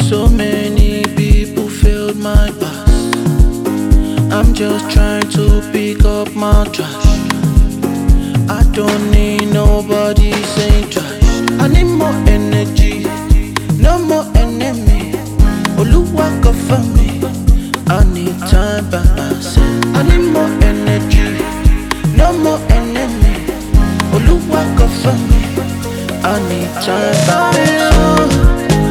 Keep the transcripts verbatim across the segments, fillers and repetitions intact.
So many people failed my past. I'm just trying to pick up my trash. I don't need nobody saying trash. I need more energy, no more enemy. Oluwa cover me. I need time by myself. I need more energy, no more enemy. Oluwa cover me. I need time by myself.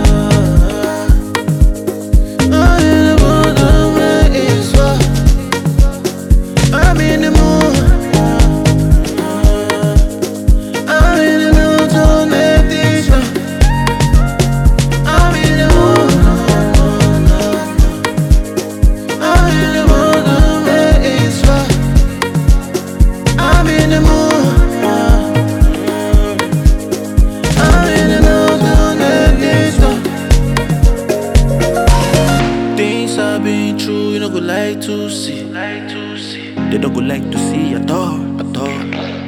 I've been through, you don't go like to see. They don't go like to see at all, at all.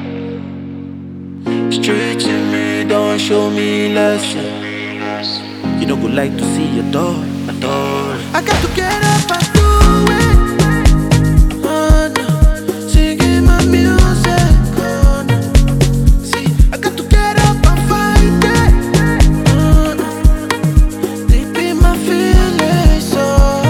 Straight to me, don't show me lesson. You don't go like to see at all, at all. I got to get up and do it. Oh no, singing my music. Oh no, see, I got to get up and fight it. Oh no, deep in my feelings. So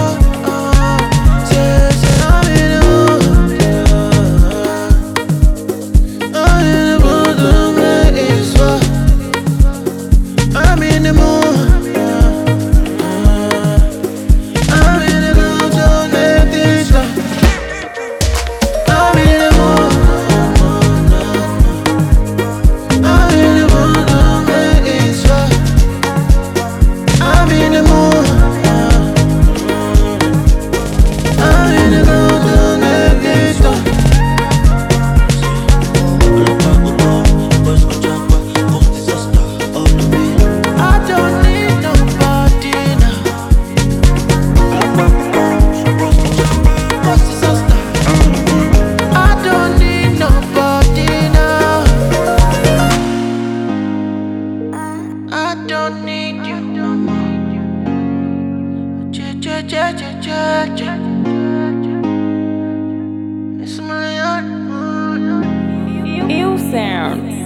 I don't need you no more. Cha cha cha cha cha cha. It's my own. You sound.